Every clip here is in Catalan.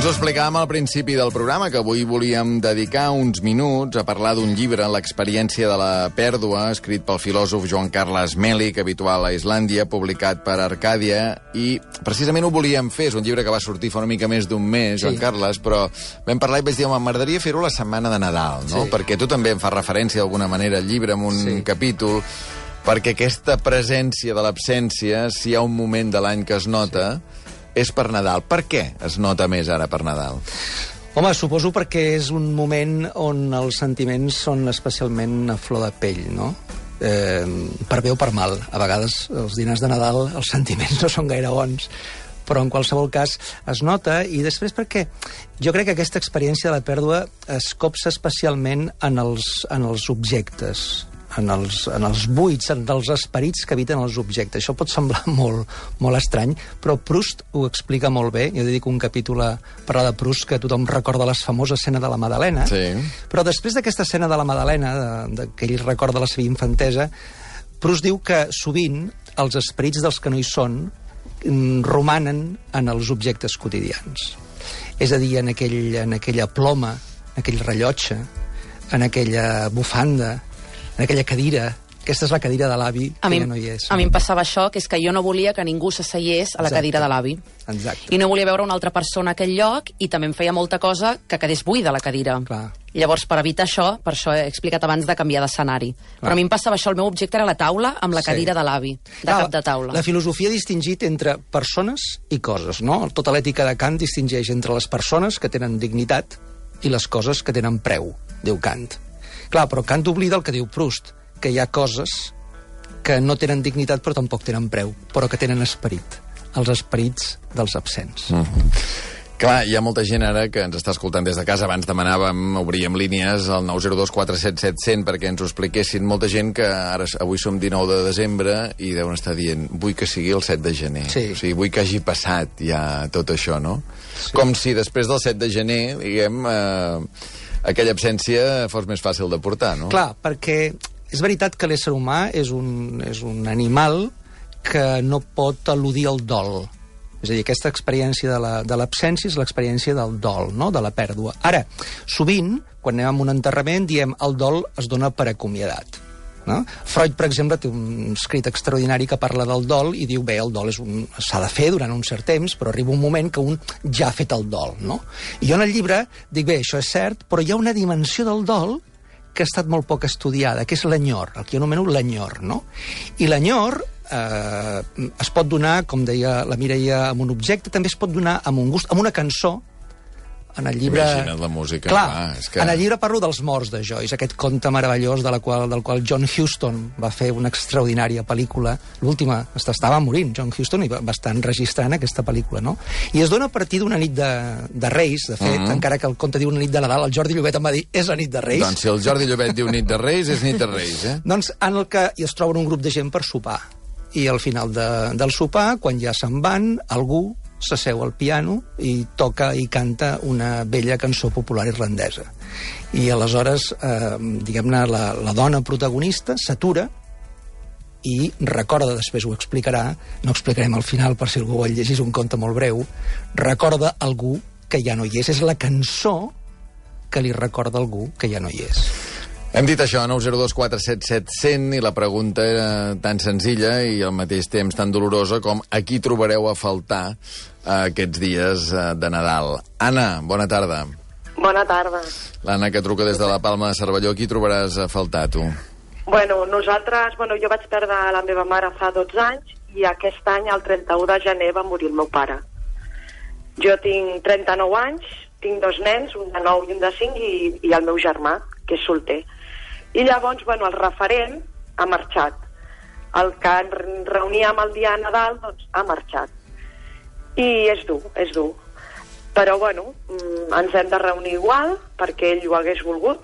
Us ho explicàvem al principi del programa, que avui volíem dedicar uns minuts a parlar d'un llibre, L'experiència de la pèrdua, escrit pel filòsof Joan Carles Melick, habitual a Islàndia, publicat per Arcàdia, i precisament ho volíem fer. És un llibre que va sortir fa una mica més d'un mes, Joan Carles, però vam parlar i vaig dir, home, m'agradaria fer-ho la setmana de Nadal, no? Perquè tu també em fas referència d'alguna manera al llibre, en un capítol, perquè aquesta presència de l'absència, si hi ha un moment de l'any que es nota, és per Nadal. Per què es nota més ara per Nadal? Home, suposo perquè és un moment on els sentiments són especialment a flor de pell, no? Per bé o per mal. A vegades, els dinars de Nadal, els sentiments no són gaire bons, però en qualsevol cas es nota, i després perquè jo crec que aquesta experiència de la pèrdua es copsa especialment en els objectes, en els buits, en els esperits que habiten els objectes. Això pot semblar molt estrany, però Proust ho explica molt bé. Jo dedico un capítol a parlar de Proust, que tothom recorda la famosa escena de la Madalena. Sí. Però després d'aquesta escena de la Madalena, que ell recorda la seva infantesa, Proust diu que sovint els esperits dels que no hi són romanen en els objectes quotidians. És a dir, en aquella ploma, en aquell rellotge, en aquella bufanda, en aquella cadira. Aquesta és la cadira de l'avi, que ja no hi és. A mi em passava això, que és que jo no volia que ningú s'asseiés a la cadira de l'avi. Exacte. I no volia veure una altra persona a aquell lloc, i també em feia molta cosa que quedés buida la cadira. Clar. Llavors, per evitar això, per això he explicat abans de canviar d'escenari. Però a mi em passava això, el meu objecte era la taula amb la cadira de l'avi, de cap de taula. La filosofia ha distingit entre persones i coses, no? Tota l'ètica de Kant distingeix entre les persones que tenen dignitat i les coses que tenen preu, diu Kant. Clar, però Kant oblida el que diu Proust, que hi ha coses que no tenen dignitat però tampoc tenen preu, però que tenen esperit, els esperits dels absents. Clar, hi ha molta gent ara que ens està escoltant des de casa. Abans demanàvem, obríem línies al 902 477 100 perquè ens ho expliquessin. Molta gent que avui som 19 de desembre i deuen estar dient, vull que sigui el 7 de gener. Sí. O sigui, vull que hagi passat ja tot això, no? Sí. Com si després del 7 de gener, diguem, aquella absència fos més fàcil de portar, no? Clar, perquè és veritat que l'ésser humà és un animal que no pot eludir el dol. És a dir, aquesta experiència de l'absència és l'experiència del dol, no? De la pèrdua. Ara, sovint, quan anem a un enterrament, diem el dol es dona per acomiadat. No? Freud, per exemple, té un escrit extraordinari que parla del dol i diu, bé, el dol s'ha de fer durant un cert temps, però arriba un moment que un ja ha fet el dol, no? I jo en el llibre dic, bé, això és cert, però hi ha una dimensió del dol que ha estat molt poc estudiada, que és l'enyor, el que jo anomeno l'enyor, no? I l'enyor es pot donar, com deia la Mireia, amb un objecte, també es pot donar amb un gust, amb una cançó. En el llibre... Imagina't la música. Clar, és que... en el llibre parlo dels morts de Joyce, aquest conte meravellós del qual John Huston va fer una extraordinària pel·lícula. L'última, estava morint John Huston i va estar enregistrant aquesta pel·lícula, no? I es dona a partir d'una nit de Reis, de fet, encara que el conte diu una nit de Nadal, el Jordi Llobet em va dir, és la nit de Reis. Doncs si el Jordi Llobet diu nit de Reis, és nit de Reis, Doncs en el que es troben un grup de gent per sopar. I al final del sopar, quan ja se'n van, algú s'asseu al piano i toca i canta una vella cançó popular irlandesa. I aleshores, diguem-ne, la dona protagonista s'atura i recorda, després ho explicarà, no explicarem al final per si algú vol llegir, és un conte molt breu, recorda algú que ja no hi és. És la cançó que li recorda algú que ja no hi és. Hem dit això, 902 477 100, i la pregunta era tan senzilla i al mateix temps tan dolorosa com a qui trobareu a faltar aquests dies de Nadal. Anna, bona tarda. Bona tarda. L'Anna, que truca des de la Palma de Cervelló, qui trobaràs a faltar, tu? Nosaltres, jo vaig perdre la meva mare fa 12 anys i aquest any, el 31 de gener, va morir el meu pare. Jo tinc 39 anys, tinc 2 nens, un de 9 i un de 5, i el meu germà, que és solter. I llavors, el referent ha marxat. El que ens reuníem el dia de Nadal, doncs, ha marxat. I és dur. Però, ens hem de reunir igual, perquè ell ho hagués volgut.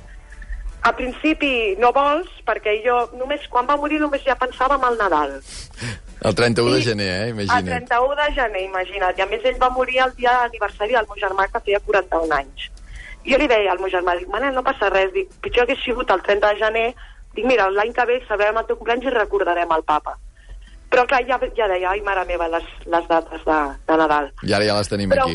A principi no vols, perquè jo quan va morir només ja pensava en el Nadal. El 31 de gener, imagina't. El 31 de gener, imagina't. I a més ell va morir el dia d'aniversari del meu germà, que feia 41 anys. Jo li deia al meu germà, Manel, no passa res, pitjor hagués sigut el 30 de gener, mira, l'any que ve celebrarem el teu cumpleaños i recordarem el papa. Però clar, ja deia, ai, mare meva, les dates de Nadal. I ara ja les tenim aquí.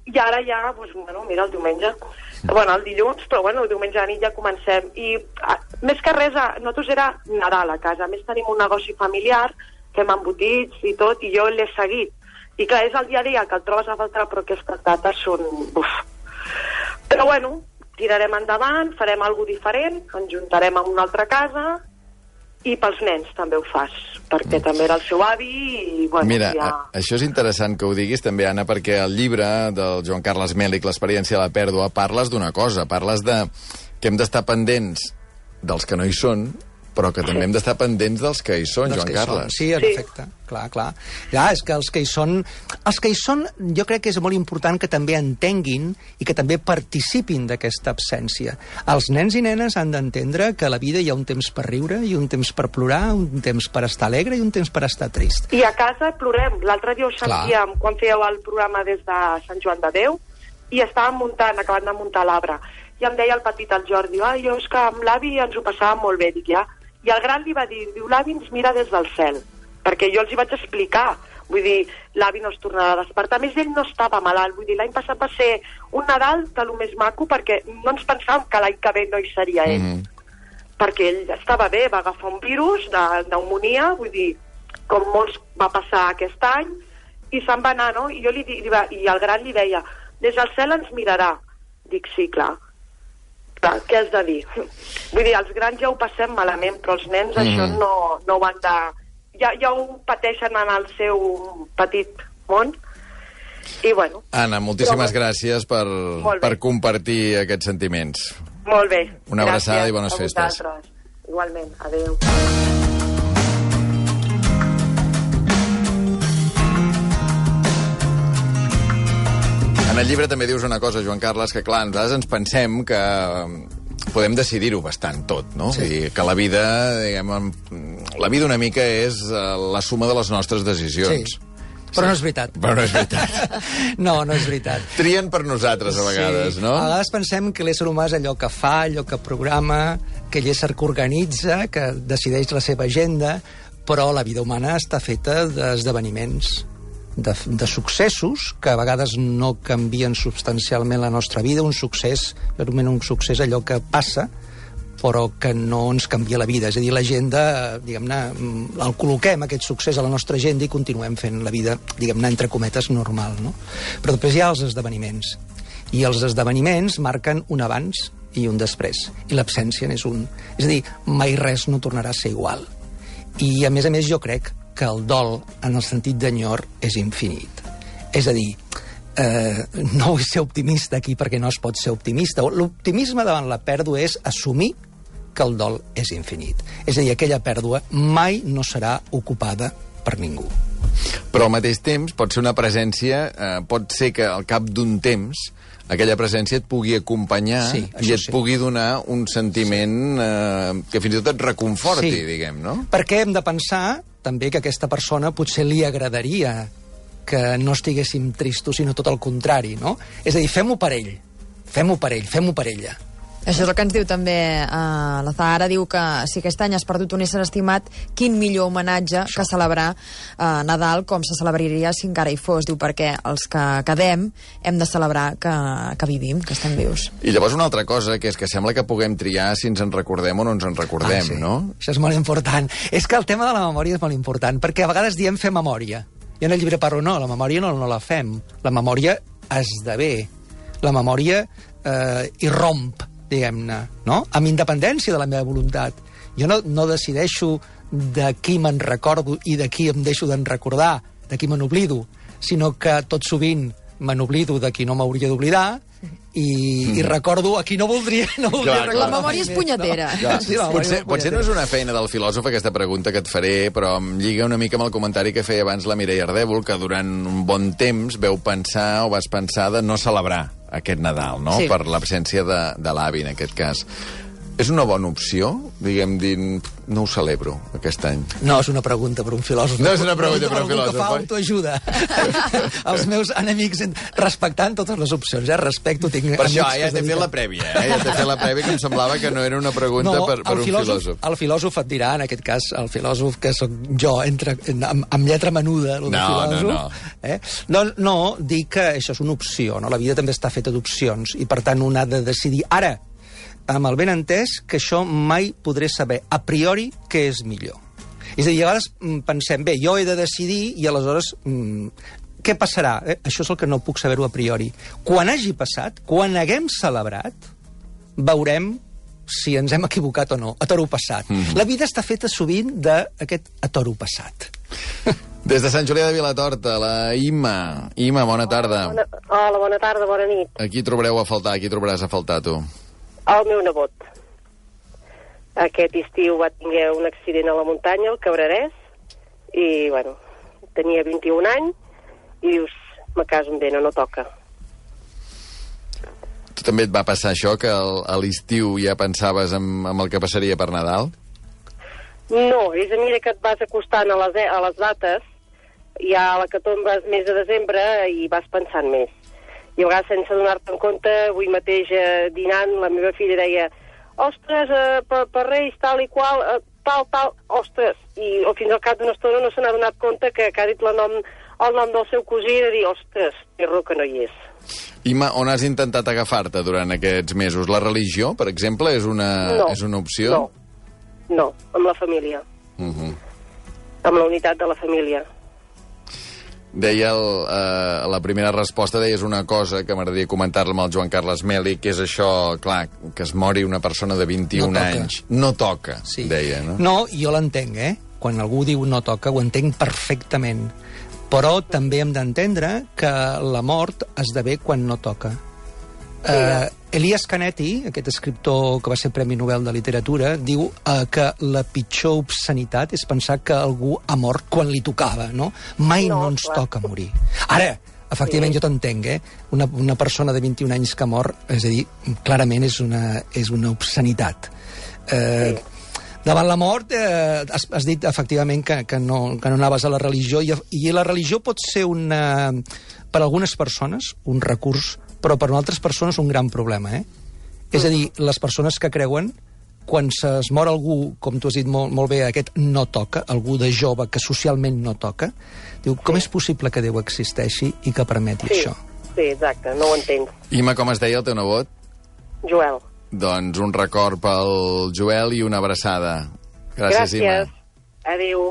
I ara ja, doncs, bueno, mira, el diumenge, bueno, el dilluns, però bueno, el diumenge a nit ja comencem. I més que res, nosaltres era Nadal a casa. A més tenim un negoci familiar, fem embotits i tot, i jo l'he seguit. I clar, és el dia a dia que el trobes a faltar, però aquestes dates són... Uf. Però bueno, tirarem endavant, farem alguna diferent, ens juntarem a una altra casa... I pels nens també ho fas, perquè també era el seu avi i... Bueno, mira, ja... això és interessant que ho diguis també, Anna, perquè al llibre del Joan Carles Mèlic, L'experiència de la pèrdua, parles d'una cosa, parles de que hem d'estar pendents dels que no hi són, però que també hem d'estar pendents dels que hi són, Joan Carles. Sí, en efecte, clar. Ja, és que els que hi són, jo crec que és molt important que també entenguin i que també participin d'aquesta absència. Els nens i nenes han d'entendre que a la vida hi ha un temps per riure i un temps per plorar, un temps per estar alegre i un temps per estar trist. I a casa plorem. L'altre dia ho sentíem quan fèieu el programa des de Sant Joan de Déu i estàvem acabant de muntar l'arbre. I em deia el petit, el Jordi, jo és que amb l'avi ens ho passàvem molt bé, dic ja. I el gran li va dir, l'avi ens mira des del cel, perquè jo els hi vaig explicar, vull dir, l'avi no es tornarà a despertar, a més ell no estava malalt, vull dir, l'any passat va ser un Nadal de lo més maco perquè no ens pensàvem que l'any que ve no hi seria ell, perquè ell estava bé, va agafar un virus de pneumonia, vull dir, com molts va passar aquest any, i se'n va anar, no? I el gran li deia, des del cel ens mirarà. Dic, sí, clar, què has de dir? Vull dir, els grans ja ho passem malament, però els nens això no ho han de... Ja ho pateixen en el seu petit món. I bueno... Anna, moltíssimes gràcies per compartir aquests sentiments. Molt bé. Una abraçada i bones festes. Igualment. Adéu. En el llibre també dius una cosa, Joan Carles, que clar, nosaltres ens pensem que podem decidir-ho bastant tot, no? Sí. Vull dir, que la vida, diguem, la vida una mica és la suma de les nostres decisions. Sí, però no és veritat. Però no és veritat. No és veritat. Trien per nosaltres, a vegades, no? A vegades pensem que l'ésser humà és allò que fa, allò que programa, que l'ésser que organitza, que decideix la seva agenda, però la vida humana està feta d'esdeveniments, de successos que a vegades no canvien substancialment la nostra vida. Un succés, realment un succés, allò que passa, però que no ens canvia la vida. És a dir, l'agenda, diguem-ne, el col·loquem, aquest succés, a la nostra agenda i continuem fent la vida, diguem-ne, entre cometes, normal, no? Però després hi ha els esdeveniments. I els esdeveniments marquen un abans i un després. I l'absència n'és un. És a dir, mai res no tornarà a ser igual. I, a més, jo crec que el dol, en el sentit d'enyor, és infinit. És a dir, no vull ser optimista aquí perquè no es pot ser optimista. L'optimisme davant la pèrdua és assumir que el dol és infinit. És a dir, aquella pèrdua mai no serà ocupada per ningú. Però al mateix temps pot ser una presència, pot ser que al cap d'un temps aquella presència et pugui acompanyar i et pugui donar un sentiment que fins i tot et reconforti, diguem, no? Perquè hem de pensar també que a aquesta persona potser li agradaria que no estiguéssim tristos, sinó tot el contrari, no? És a dir, fem-ho per ell, fem-ho per ella. Això és el que ens diu també la Zahara, diu que si aquest any has perdut un ésser estimat, quin millor homenatge que celebrar Nadal com se celebraria si encara hi fos. Diu, perquè els que quedem hem de celebrar que vivim, que estem vius. I llavors una altra cosa, que és que sembla que puguem triar si ens en recordem o no ens en recordem, no? Això és molt important. És que el tema de la memòria és molt important, perquè a vegades diem fer memòria. I en el llibre parlo, no, la memòria no la fem. La memòria esdevé. La memòria irromp, diguem-ne, no? Amb independència de la meva voluntat. Jo no decideixo de qui me'n recordo i de qui em deixo d'en recordar, de qui me n'oblido, sinó que tot sovint me n'oblido de qui no m'hauria d'oblidar i recordo a qui no voldria recordar. La memòria és punyetera. No? Sí, potser no és una feina del filòsof aquesta pregunta que et faré, però em lliga una mica amb el comentari que feia abans la Mireia Ardèvol, que durant un bon temps vas pensar de no celebrar aquest Nadal, no? Sí. Per l'absència de l'avi, en aquest cas. És una bona opció, diguem, dir, no ho celebro aquest any? No, és una pregunta per un filòsof. No és una pregunta per un filòsof, que fa autoajuda. Els meus enemics, respectant totes les opcions, respecto, tinc per amics... això, ja t'he fet la prèvia, ja t'he fet la prèvia, que em semblava que no era una pregunta per un filòsof. El filòsof et dirà, en aquest cas, el filòsof que sóc jo, amb lletra menuda, el de filòsof. No, dic que això és una opció, no? La vida també està feta d'opcions, i per tant un ha de decidir ara, amb el ben entès que això mai podré saber a priori què és millor. És a dir, a vegades pensem, bé, jo he de decidir i aleshores què passarà? Això és el que no puc saber-ho a priori. Quan hagi passat, quan haguem celebrat, veurem si ens hem equivocat o no, a toro passat. La vida està feta sovint d'aquest a toro passat. Des de Sant Julià de Vilatorta, la Imma. Imma, bona tarda. Hola, bona tarda, bona nit. A qui trobareu a faltar? A qui trobaràs a faltar, tu? El meu nebot. Aquest estiu va tenir un accident a la muntanya, al Cabrerès, i, bueno, tenia 21 anys, i dius, me caso amb ell, no toca. Tu també et va passar això, que a l'estiu ja pensaves en el que passaria per Nadal? No, és a mesura que et vas acostant a les dates, ja a la que tombes mes de desembre i vas pensant més. I a vegades, sense donar-te en compte, avui mateix dinant, la meva filla deia ostres, per Reis, tal i qual, tal, ostres. I fins al cap d'una estona no se n'ha donat compte que ha dit el nom del seu cosí i de dir, ostres, té raó que no hi és. Imma, on has intentat agafar-te durant aquests mesos? La religió, per exemple, és una opció? No, amb la família. Amb la unitat de la família. Deia, la primera resposta deies una cosa que m'agradaria comentar-la amb el Joan Carles Meli, que és això, clar, que es mori una persona de 21 anys. No toca, deia, no? No, jo l'entenc, Quan algú diu no toca, ho entenc perfectament. Però també hem d'entendre que la mort esdevé quan no toca. Elias Canetti, aquest escriptor que va ser Premi Nobel de Literatura, diu que la pitjor obscenitat és pensar que algú ha mort quan li tocava, no? Mai no ens toca morir. Ara, efectivament, jo t'entenc, una persona de 21 anys que mor, és a dir, clarament és una obscenitat. Davant la mort, has dit, efectivament, que no anaves a la religió, i la religió pot ser, per algunes persones, un recurs, però per altres persones un gran problema, És a dir, les persones que creuen, quan es mor algú, com tu has dit molt bé, aquest no toca, algú de jove que socialment no toca, diu, com és possible que Déu existeixi i que permeti això? Sí, exacte, no ho entenc. Imma, com es deia el teu nebot? Joel. Doncs un record pel Joel i una abraçada. Gràcies, Imma. Adéu.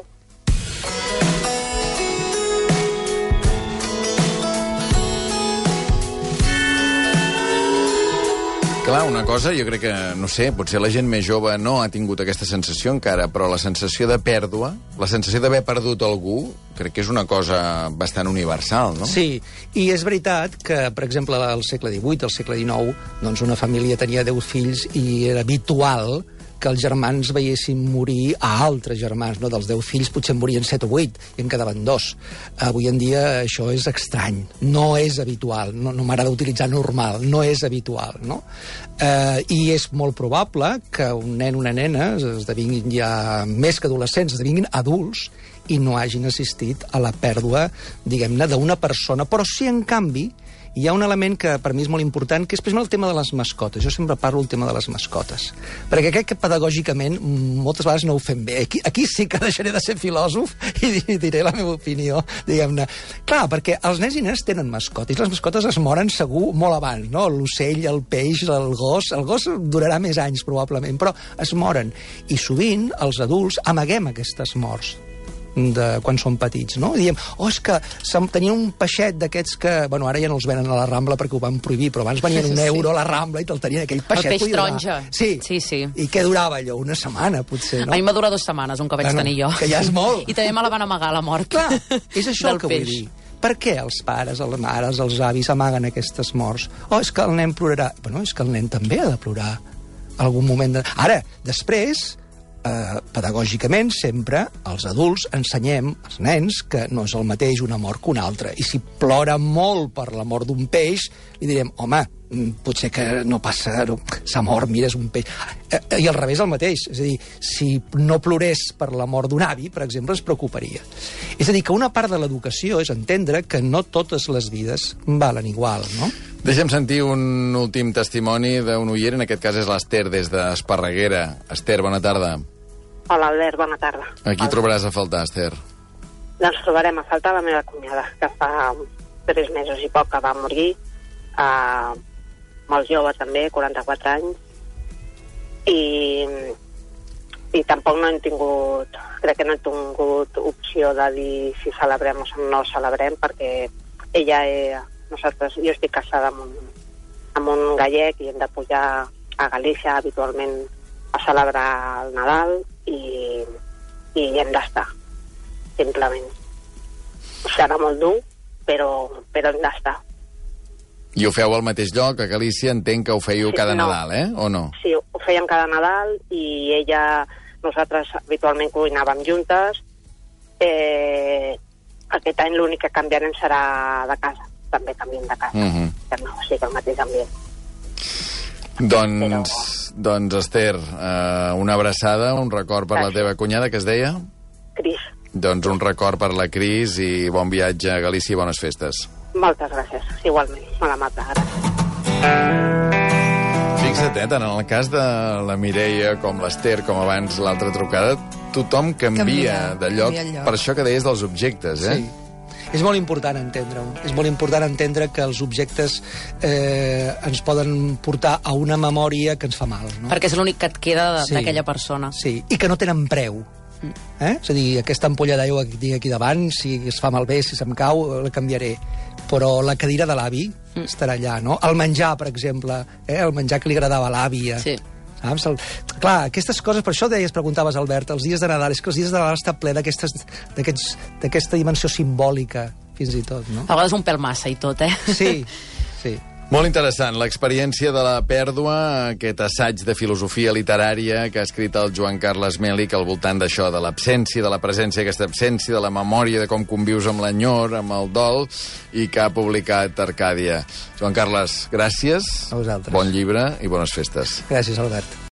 Clar, una cosa, jo crec que, no sé, potser la gent més jove no ha tingut aquesta sensació encara, però la sensació de pèrdua, la sensació d'haver perdut algú, crec que és una cosa bastant universal, no? Sí, i és veritat que, per exemple, al segle XVIII, al segle XIX, doncs una família tenia 10 fills i era habitual que els germans veiessin morir a altres germans, no? Dels 10 fills potser en morien 7 o 8 i en quedaven 2. Avui en dia això és estrany, no és habitual, no m'agrada utilitzar normal, no és habitual, no? I és molt probable que un nen o una nena esdevinguin ja més que adolescents, esdevinguin adults i no hagin assistit a la pèrdua, diguem-ne, d'una persona, però sí, en canvi, hi ha un element que per mi és molt important, que és precisament el tema de les mascotes. Jo sempre parlo del tema de les mascotes, perquè crec que pedagògicament moltes vegades no ho fem bé. Aquí sí que deixaré de ser filòsof i diré la meva opinió, diguem-ne. Clar, perquè els nens i nenes tenen mascotes, i les mascotes es moren segur molt abans, no? L'ocell, el peix, el gos durarà més anys probablement, però es moren. I sovint els adults amaguem aquestes morts de quan som petits, no? I diem, és que tenia un peixet d'aquests que, bueno, ara ja no els venen a la Rambla perquè ho van prohibir, però abans venien €1 a la Rambla i te'l tenien aquell peixet. El peix taronja. Sí. Sí. I què durava allò? Una setmana, potser, no? A mi em va durar 2 setmanes, un que vaig tenir jo. Que ja és molt. I també me la van amagar, la mort. Clar, és això el que vull dir. Per què els pares, les mares, els avis amaguen aquestes morts? És que el nen plorarà. Bueno, és que el nen també ha de plorar algun moment. Ara, després, pedagògicament, sempre els adults ensenyem als nens que no és el mateix una mort que una altra. I si plora molt per la mort d'un peix, li direm, home, potser que no passa, s'ha mort, mira, és un peix. I al revés el mateix, és a dir, si no plorés per la mort d'un avi, per exemple, es preocuparia. És a dir, que una part de l'educació és entendre que no totes les vides valen igual, no? Deixa'm sentir un últim testimoni d'un oient, en aquest cas és l'Ester, des d'Esparreguera. Ester, bona tarda. Hola, Albert, bona tarda. A qui trobaràs a faltar, Ester? Doncs trobarem a faltar la meva cunyada, que fa 3 mesos i poc que va morir, molt jove també, 44 anys, i tampoc no hem tingut, crec que no hem tingut opció de dir si celebrem o no celebrem, perquè ella, jo estic casada amb un gallec i hem de pujar a Galícia habitualment a celebrar el Nadal i hem d'estar, simplement. Serà molt dur, però hem d'estar. I ho feu al mateix lloc, a Galícia, entenc que ho fèieu cada Nadal, o no? Sí, ho fèiem cada Nadal i nosaltres habitualment cuinàvem juntes. Aquest any l'únic que canviarem serà de casa, també canviem de casa, que no sigui el mateix ambient. Doncs Ester, una abraçada, un record per la teva cunyada, que es deia? Cris. Doncs un record per la Cris i bon viatge a Galícia i bones festes. Moltes gràcies, igualment. Molt amable, gràcies. Fixa't, tant en el cas de la Mireia com l'Ester, com abans l'altra trucada, tothom canvia de lloc, per això que deies dels objectes, Sí. És molt important entendre-ho. És molt important entendre que els objectes ens poden portar a una memòria que ens fa mal, no? Perquè és l'únic que et queda d'aquella persona. Sí, i que no tenen preu. És a dir, aquesta ampolla d'aigua que tinc aquí davant, si es fa malbé, si se'm cau, la canviaré. Però la cadira de l'avi estarà allà, no? El menjar, per exemple, el menjar que li agradava a l'àvia. Sí. Saps? Clar, aquestes coses, per això preguntaves, Albert, els dies de Nadal, és que els dies de Nadal està ple d'aquesta dimensió simbòlica, fins i tot, no? A vegades un pèl massa i tot, Sí, sí. Molt interessant, l'experiència de la pèrdua, aquest assaig de filosofia literària que ha escrit el Joan Carles Mèlic al voltant d'això, de l'absència, de la presència, aquesta absència, de la memòria, de com convius amb l'enyor, amb el dol, i que ha publicat Arcàdia. Joan Carles, gràcies. A vosaltres. Bon llibre i bones festes. Gràcies, Albert.